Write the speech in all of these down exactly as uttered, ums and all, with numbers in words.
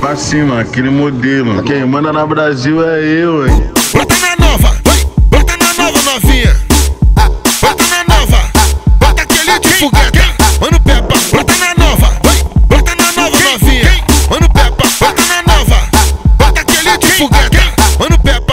pra cima, aquele modelo. Quem manda na Brasil é eu, hein. Bota na nova, bota na nova novinha. Bota na nova, bota aquele de foguete. Mano Peppa, bota na nova, bota na nova novinha. Mano Peppa, bota na nova, bota aquele de foguete. Mano Peppa,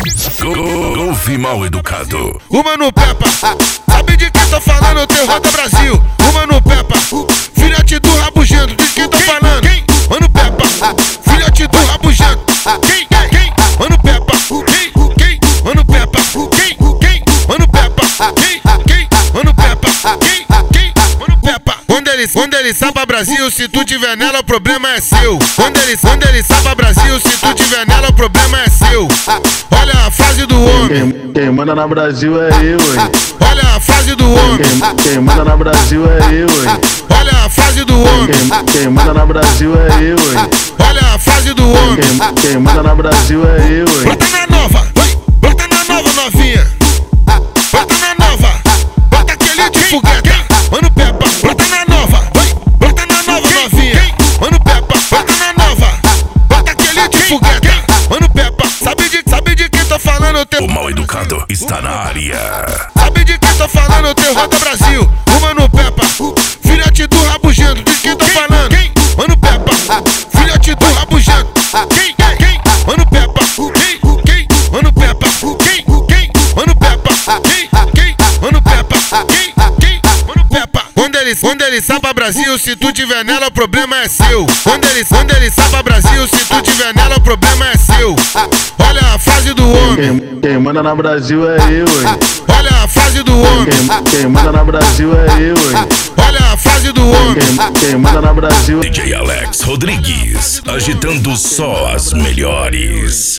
ouve mal educado. o Mano Peppa, sabe de quem tô falando? Eu tenho Rota Brasil. O Mano Peppa, filhote do rabugento, de quem tô falando? Mano Peppa, filhote do rabugento. Quem, quem, Mano Peppa, quem, quem, Mano Peppa, quem, quem, Mano Peppa, quem, quem, Mano Peppa, quem, quem, Mano Peppa. Quando ele, quando ele sai pra Brasil, se tu tiver nela, o problema é seu. Quando ele, quando ele sai pra Brasil, se tu tiver nela, o problema é seu. Olha a frase do homem. Quem, quem manda na Brasil é eu, hein. Olha a frase do homem. Quem, quem manda na Brasil é eu, hein. Olha a frase do homem. Quem, quem manda na Brasil é eu, hein. Olha a frase do homem. Quem, quem manda na Brasil é eu, hein. Bota na nova, bota na nova novinha. Bota na nova, bota aquele de foguete. Mano Peppa, bota na nova, bota na nova novinha. Mano Peppa, bota na nova, bota aquele de foguete. Mano Peppa, sabe de, sabe de quem tô falando? Eu tenho... O mal educado está na área. Sabe de quem tô falando? Eu tenho Rota Brasil. O Mano Peppa, filhote do rabugento, de quem tô falando? Mano Peppa, filhote do rabugento. Quem, quem, Mano Peppa, quem, quem, Mano Peppa, quem, quem, Mano Peppa, quem, quem, Mano Peppa, quem, quem, Mano Peppa. Quando ele, quando ele sai pra Brasil, se tu tiver nela, o problema é seu. Quando ele, quando ele sai pra Brasil, se tu tiver nela, o problema é seu. Olha a frase do homem. Quem, quem manda na Brasil é eu, hein. Olha a frase do homem. Quem, quem manda na Brasil é eu, hein. Olha a frase do homem. Quem, quem manda na Brasil. D J Alex Rodrigues, agitando só as melhores.